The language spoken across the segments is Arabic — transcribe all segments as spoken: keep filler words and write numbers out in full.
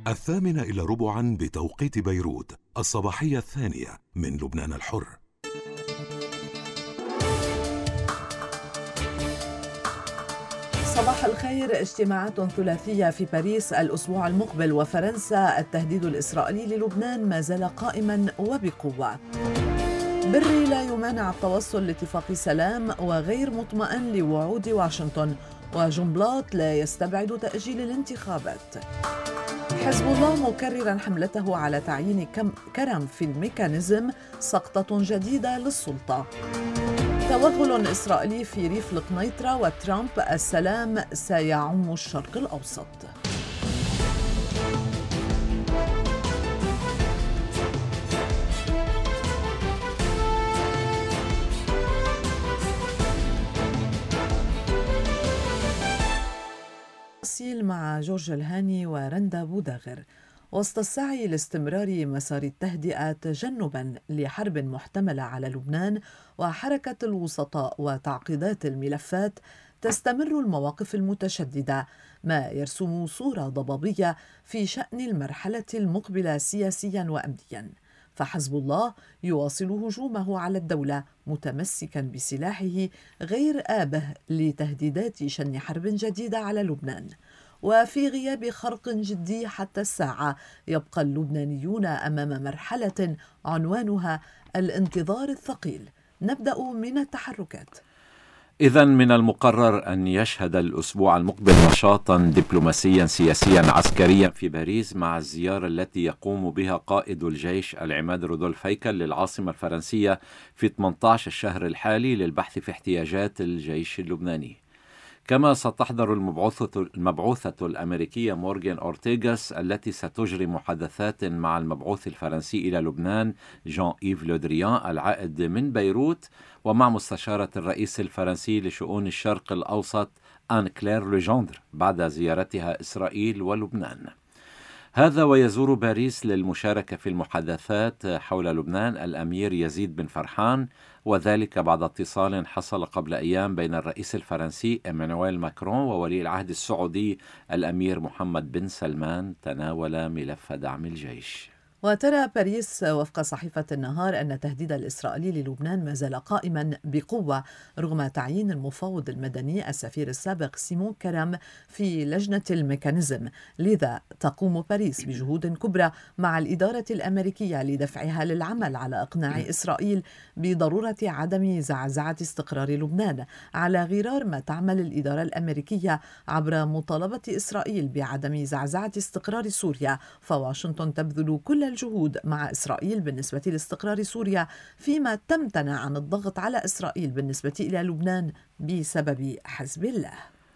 الثامنة إلى ربعا بتوقيت بيروت، الصباحية الثانية من لبنان الحر. صباح الخير. اجتماعات ثلاثية في باريس الأسبوع المقبل وفرنسا. التهديد الإسرائيلي للبنان ما زال قائما وبقوة. بري لا يمانع التوصل لاتفاق سلام وغير مطمئن لوعود واشنطن. وجنبلاط لا يستبعد تأجيل الانتخابات. حزب الله مكررا حملته على تعيين كرم في الميكانيزم، سقطة جديدة للسلطة. توغل إسرائيلي في ريف القنيطرة وترامب السلام سيعم الشرق الأوسط. مع جورج الهاني ورندا بوداغر. وسط السعي لاستمرار مسار التهدئة تجنبا لحرب محتملة على لبنان وحركة الوسطاء وتعقيدات الملفات، تستمر المواقف المتشددة، ما يرسم صورة ضبابية في شأن المرحلة المقبلة سياسيا وأمنيا. فحزب الله يواصل هجومه على الدولة متمسكا بسلاحه غير آبه لتهديدات شن حرب جديدة على لبنان. وفي غياب خرق جدي حتى الساعة، يبقى اللبنانيون أمام مرحلة عنوانها الانتظار الثقيل. نبدأ من التحركات. إذن من المقرر أن يشهد الأسبوع المقبل نشاطا دبلوماسيا سياسيا عسكريا في باريس، مع الزيارة التي يقوم بها قائد الجيش العماد رودولف هيكل للعاصمة الفرنسية في ثمانية عشر الشهر الحالي للبحث في احتياجات الجيش اللبناني. كما ستحضر المبعوثة, المبعوثة الأمريكية مورغان أورتيغاس التي ستجري محادثات مع المبعوث الفرنسي إلى لبنان جان إيف لودريان العائد من بيروت، ومع مستشارة الرئيس الفرنسي لشؤون الشرق الأوسط آن كلير لجندر بعد زيارتها إسرائيل ولبنان. هذا ويزور باريس للمشاركة في المحادثات حول لبنان الأمير يزيد بن فرحان، وذلك بعد اتصال حصل قبل أيام بين الرئيس الفرنسي إيمانويل ماكرون وولي العهد السعودي الأمير محمد بن سلمان تناول ملف دعم الجيش. وترى باريس وفق صحيفة النهار أن التهديد الإسرائيلي للبنان ما زال قائما بقوة رغم تعيين المفاوض المدني السفير السابق سيمون كرم في لجنة الميكانيزم. لذا تقوم باريس بجهود كبرى مع الإدارة الأمريكية لدفعها للعمل على إقناع إسرائيل بضرورة عدم زعزعة استقرار لبنان، على غرار ما تعمل الإدارة الأمريكية عبر مطالبة إسرائيل بعدم زعزعة استقرار سوريا. فواشنطن تبذل كل الجهود مع إسرائيل بالنسبة لاستقرار سوريا، فيما تمتنع عن الضغط على إسرائيل بالنسبة إلى لبنان بسبب حزب الله.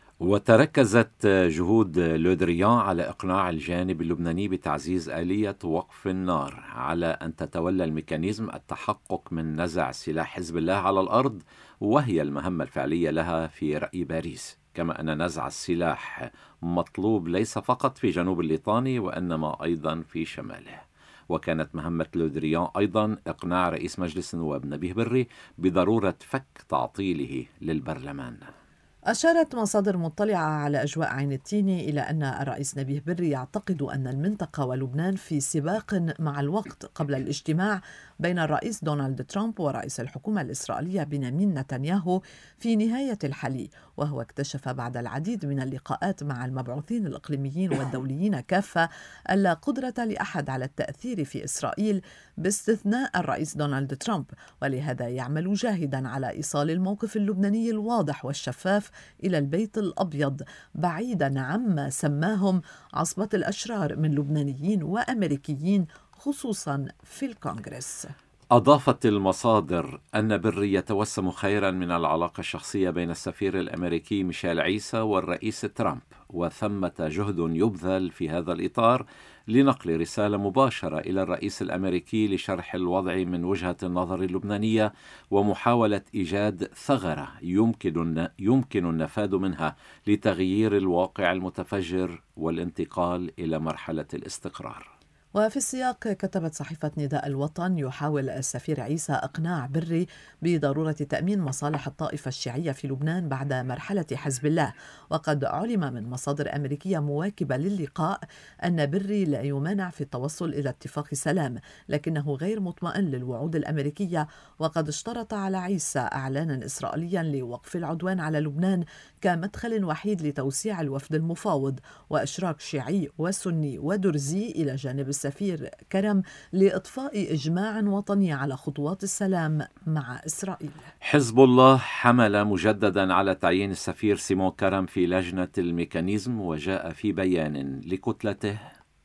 وتركزت جهود لودريان على إقناع الجانب اللبناني بتعزيز آلية وقف النار، على أن تتولى الميكانيزم التحقق من نزع سلاح حزب الله على الأرض، وهي المهمة الفعلية لها في رأي باريس. كما أن نزع السلاح مطلوب ليس فقط في جنوب الليطاني وإنما أيضا في شماله. وكانت مهمة لودريان أيضا إقناع رئيس مجلس النواب نبيه بري بضرورة فك تعطيله للبرلمان. أشارت مصادر مطلعة على أجواء عين التين إلى أن الرئيس نبيه بري يعتقد أن المنطقة ولبنان في سباق مع الوقت قبل الاجتماع بين الرئيس دونالد ترامب ورئيس الحكومة الإسرائيلية بنيامين نتنياهو في نهاية الحلي. وهو اكتشف بعد العديد من اللقاءات مع المبعوثين الإقليميين والدوليين كافة ألا قدرة لأحد على التأثير في إسرائيل باستثناء الرئيس دونالد ترامب، ولهذا يعمل جاهدا على إيصال الموقف اللبناني الواضح والشفاف إلى البيت الأبيض، بعيدا عما سماهم عصبة الأشرار من لبنانيين وأمريكيين خصوصا في الكونغرس. أضافت المصادر أن بري يتوسم خيرا من العلاقة الشخصية بين السفير الأمريكي ميشيل عيسى والرئيس ترامب، وثمة جهد يبذل في هذا الإطار لنقل رسالة مباشرة إلى الرئيس الأمريكي لشرح الوضع من وجهة النظر اللبنانية ومحاولة إيجاد ثغرة يمكن يمكن النفاذ منها لتغيير الواقع المتفجر والانتقال إلى مرحلة الاستقرار. وفي السياق كتبت صحيفة نداء الوطن يحاول السفير عيسى إقناع بري بضرورة تأمين مصالح الطائفة الشيعية في لبنان بعد مرحلة حزب الله. وقد علم من مصادر أمريكية مواكبة للقاء أن بري لا يمانع في التوصل إلى اتفاق سلام، لكنه غير مطمئن للوعود الأمريكية، وقد اشترط على عيسى إعلانا إسرائيليا لوقف العدوان على لبنان كمدخل وحيد لتوسيع الوفد المفاوض وإشراك شيعي وسني ودرزي إلى جانب السفير كرم لإطفاء إجماع وطني على خطوات السلام مع إسرائيل. حزب الله حمل مجددا على تعيين السفير سيمون كرم في لجنة الميكانيزم، وجاء في بيان لكتلته: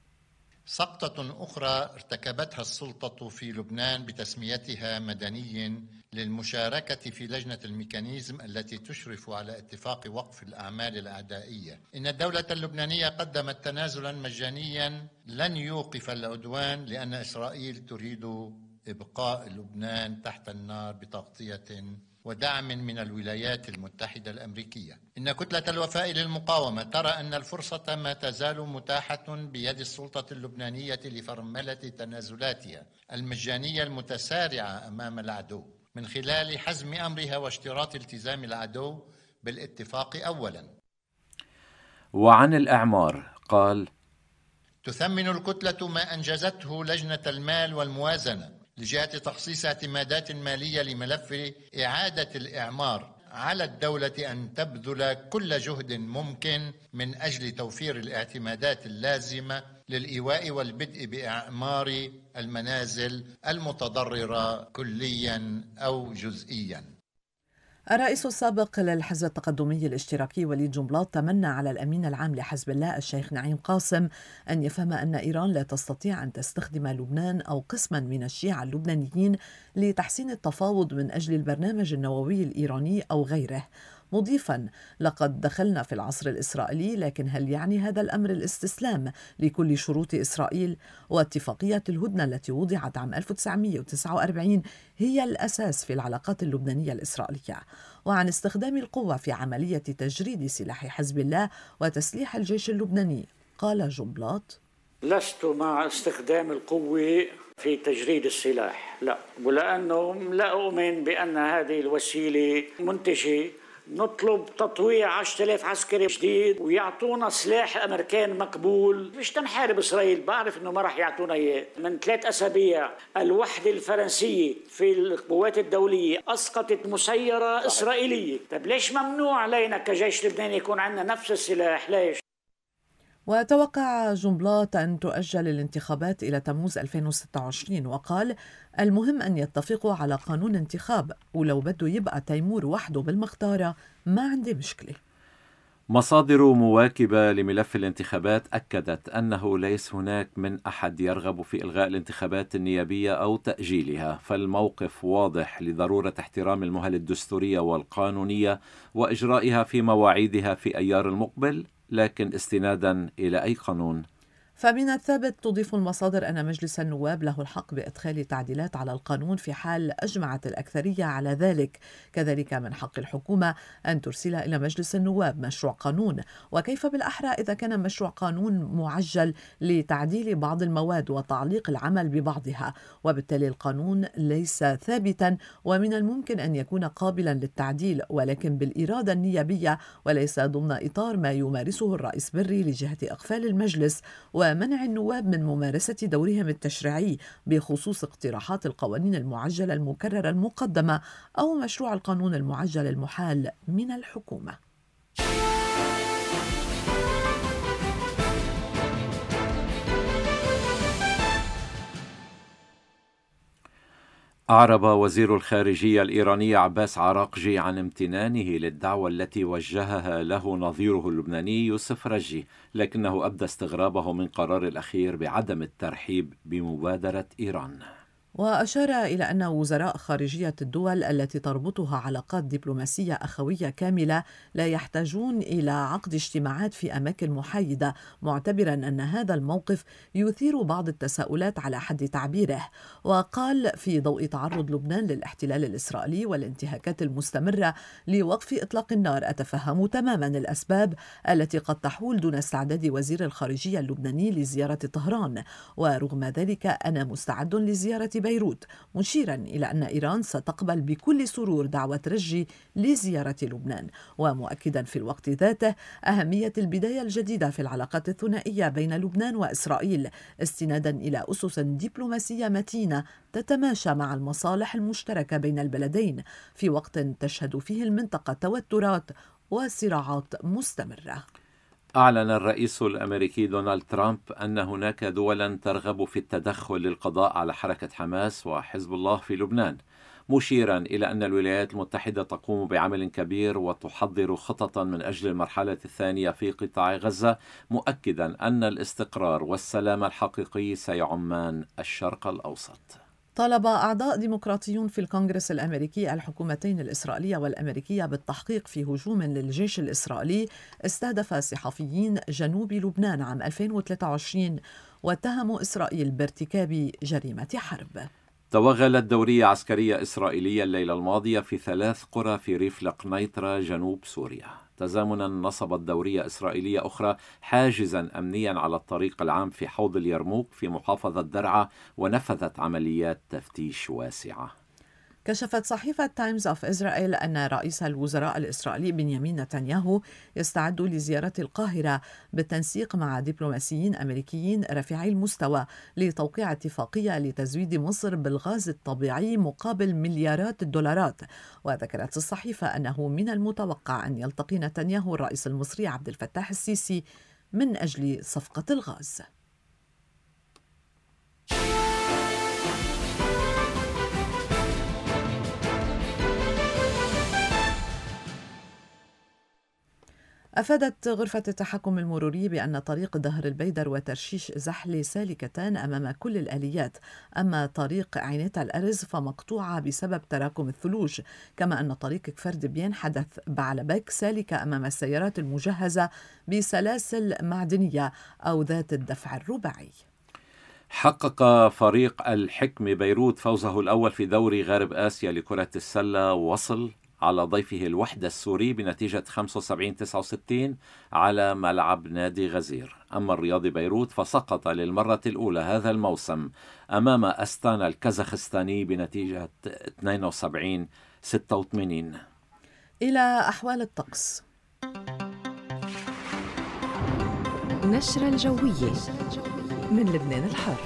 سقطة أخرى ارتكبتها السلطة في لبنان بتسميتها مدني للمشاركة في لجنة الميكانيزم التي تشرف على اتفاق وقف الأعمال الأعدائية. إن الدولة اللبنانية قدمت تنازلا مجانيا لن يوقف العدوان، لأن إسرائيل تريد إبقاء لبنان تحت النار بتغطية ودعم من الولايات المتحدة الأمريكية. إن كتلة الوفاء للمقاومة ترى أن الفرصة ما تزال متاحة بيد السلطة اللبنانية لفرملة تنازلاتها المجانية المتسارعة أمام العدو من خلال حزم أمرها واشتراط التزام العدو بالاتفاق أولا. وعن الإعمار قال: تثمن الكتلة ما أنجزته لجنة المال والموازنة لجهة تخصيص اعتمادات مالية لملف إعادة الإعمار. على الدولة أن تبذل كل جهد ممكن من أجل توفير الاعتمادات اللازمة للإيواء والبدء بإعمار المنازل المتضررة كليا أو جزئيا. الرئيس السابق للحزب التقدمي الاشتراكي وليد جنبلاط تمنى على الأمين العام لحزب الله الشيخ نعيم قاسم أن يفهم أن إيران لا تستطيع أن تستخدم لبنان أو قسما من الشيعة اللبنانيين لتحسين التفاوض من أجل البرنامج النووي الإيراني أو غيره، مضيفا: لقد دخلنا في العصر الإسرائيلي، لكن هل يعني هذا الأمر الاستسلام لكل شروط إسرائيل؟ واتفاقية الهدنة التي وضعت عام ألف وتسعمئة وتسعة وأربعين هي الأساس في العلاقات اللبنانية الإسرائيلية. وعن استخدام القوة في عملية تجريد سلاح حزب الله وتسليح الجيش اللبناني قال جنبلاط: لست مع استخدام القوة في تجريد السلاح، لا، ولأنه لا أؤمن بأن هذه الوسيلة منتجة. نطلب تطويع عشرة آلاف عسكري جديد ويعطونا سلاح أمريكان مقبول، مش تنحارب إسرائيل. بعرف إنه ما راح يعطونا إياه. من ثلاث أسابيع الوحدة الفرنسية في القوات الدولية أسقطت مسيرة إسرائيلية. طب ليش ممنوع علينا كجيش لبناني يكون عندنا نفس السلاح؟ ليش؟ وتوقع جنبلاط أن تؤجل الانتخابات إلى تموز ألفين وستة وعشرين، وقال: المهم أن يتفقوا على قانون انتخاب، ولو بده يبقى تيمور وحده بالمختارة ما عندي مشكلة. مصادر مواكبة لملف الانتخابات أكدت أنه ليس هناك من أحد يرغب في إلغاء الانتخابات النيابية أو تأجيلها، فالموقف واضح لضرورة احترام المهل الدستورية والقانونية وإجرائها في مواعيدها في أيار المقبل، لكن استنادا إلى أي قانون؟ فمن الثابت تضيف المصادر أن مجلس النواب له الحق بإدخال تعديلات على القانون في حال أجمعت الأكثرية على ذلك. كذلك من حق الحكومة أن ترسل إلى مجلس النواب مشروع قانون، وكيف بالأحرى إذا كان مشروع قانون معجل لتعديل بعض المواد وتعليق العمل ببعضها، وبالتالي القانون ليس ثابتا ومن الممكن أن يكون قابلا للتعديل، ولكن بالإرادة النيابية وليس ضمن إطار ما يمارسه الرئيس بري لجهة إقفال المجلس ومنع النواب من ممارسة دورهم التشريعي بخصوص اقتراحات القوانين المعجلة المكررة المقدمة أو مشروع القانون المعجل المحال من الحكومة. أعرب وزير الخارجية الإيراني عباس عراقجي عن امتنانه للدعوة التي وجهها له نظيره اللبناني يوسف رجي، لكنه أبدى استغرابه من قرار الأخير بعدم الترحيب بمبادرة إيران. وأشار إلى أن وزراء خارجية الدول التي تربطها علاقات دبلوماسية أخوية كاملة لا يحتاجون إلى عقد اجتماعات في أماكن محايدة، معتبرا أن هذا الموقف يثير بعض التساؤلات على حد تعبيره. وقال في ضوء تعرض لبنان للاحتلال الإسرائيلي والانتهاكات المستمرة لوقف إطلاق النار، أتفهم تماما الأسباب التي قد تحول دون استعداد وزير الخارجية اللبناني لزيارة طهران، ورغم ذلك أنا مستعد لزيارة بيروت، مشيرا إلى أن إيران ستقبل بكل سرور دعوة رجي لزيارة لبنان، ومؤكدا في الوقت ذاته أهمية البداية الجديدة في العلاقات الثنائية بين لبنان وإسرائيل، استنادا إلى أسس دبلوماسية متينة تتماشى مع المصالح المشتركة بين البلدين في وقت تشهد فيه المنطقة توترات وصراعات مستمرة. أعلن الرئيس الأمريكي دونالد ترامب أن هناك دولا ترغب في التدخل للقضاء على حركة حماس وحزب الله في لبنان، مشيرا إلى أن الولايات المتحدة تقوم بعمل كبير وتحضر خططا من أجل المرحلة الثانية في قطاع غزة، مؤكدا أن الاستقرار والسلام الحقيقي سيعمان الشرق الأوسط. طالب أعضاء ديمقراطيون في الكونغرس الأمريكي الحكومتين الإسرائيلية والأمريكية بالتحقيق في هجوم للجيش الإسرائيلي استهدف صحفيين جنوب لبنان عام ألفين وثلاثة وعشرين، واتهموا إسرائيل بارتكاب جريمة حرب. توغلت دورية عسكرية إسرائيلية الليلة الماضية في ثلاث قرى في ريف القنيطرة جنوب سوريا. تزامنا نصبت دورية إسرائيلية أخرى حاجزا أمنيا على الطريق العام في حوض اليرموك في محافظة درعا، ونفذت عمليات تفتيش واسعة. كشفت صحيفة تايمز أوف إسرائيل أن رئيس الوزراء الإسرائيلي بنيامين نتنياهو يستعد لزيارة القاهرة بالتنسيق مع دبلوماسيين أمريكيين رفيعي المستوى لتوقيع اتفاقية لتزويد مصر بالغاز الطبيعي مقابل مليارات الدولارات. وذكرت الصحيفة أنه من المتوقع أن يلتقي نتنياهو الرئيس المصري عبد الفتاح السيسي من أجل صفقة الغاز. أفادت غرفة التحكم المروري بأن طريق ظهر البيدر وترشيش زحلة سالكتان أمام كل الآليات، أما طريق عينيتا الأرز فمقطوعة بسبب تراكم الثلوج، كما أن طريق كفر دبيان حدث بعلبك سالكة أمام السيارات المجهزة بسلاسل معدنية أو ذات الدفع الرباعي. حقق فريق الحكم بيروت فوزه الأول في دوري غرب آسيا لكرة السلة، وصل على ضيفه الوحدة السوري بنتيجة خمسة وسبعين تسعة وستين على ملعب نادي غزير. أما الرياضي بيروت فسقط للمرة الأولى هذا الموسم أمام أستانا الكازاخستاني بنتيجة اثنين وسبعين ستة وثمانين. إلى أحوال الطقس. نشرة الجوية من لبنان الحر.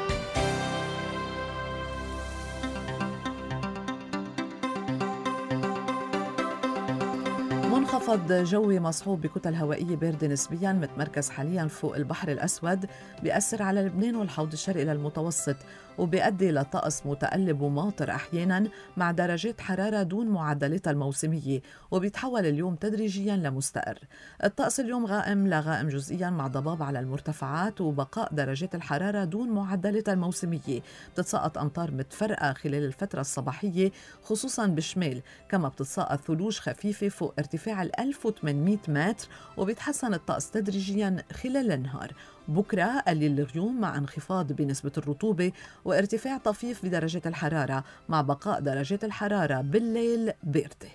منخفض جوي مصحوب بكتل هوائية باردة نسبياً متمركز حالياً فوق البحر الأسود، بيأثر على لبنان والحوض الشرقي للمتوسط، وبيؤدي لطقس متقلب وماطر أحياناً مع درجات حرارة دون معدلاتها الموسمية، وبيتحول اليوم تدريجياً لمستقر. الطقس اليوم غائم لغائم جزئياً مع ضباب على المرتفعات وبقاء درجات الحرارة دون معدلاتها الموسمية. بتتساقط أمطار متفرقة خلال الفترة الصباحية خصوصاً بالشمال، كما بتتساقط ثلوج خفيفة فوق ارتفاع ألف وثمانمئة متر، وبيتحسن الطقس تدريجيا خلال النهار. بكرة قليل الغيوم مع انخفاض بنسبة الرطوبة وارتفاع طفيف بدرجة الحرارة، مع بقاء درجات الحرارة بالليل باردة.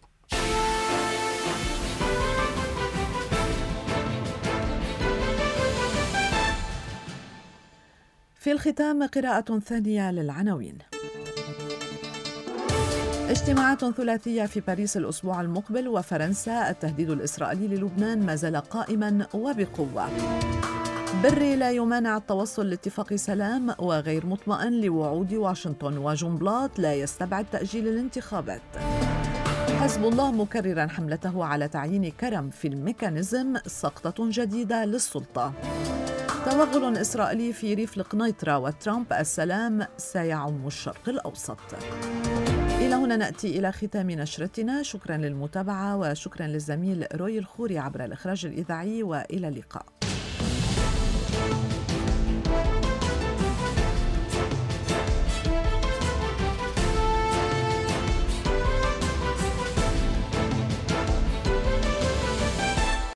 في الختام قراءة ثانية للعناوين. اجتماعات ثلاثية في باريس الأسبوع المقبل وفرنسا. التهديد الإسرائيلي للبنان ما زال قائما وبقوة. بري لا يمانع التوصل لاتفاق سلام وغير مطمئن لوعود واشنطن. وجنبلاط لا يستبعد تأجيل الانتخابات. حزب الله مكررا حملته على تعيين كرم في الميكانيزم، سقطة جديدة للسلطة. توغل إسرائيلي في ريف القنيطرة وترامب السلام سيعم الشرق الأوسط. إلى هنا نأتي إلى ختام نشرتنا. شكرا للمتابعة وشكرا للزميل روي الخوري عبر الإخراج الإذاعي، وإلى اللقاء.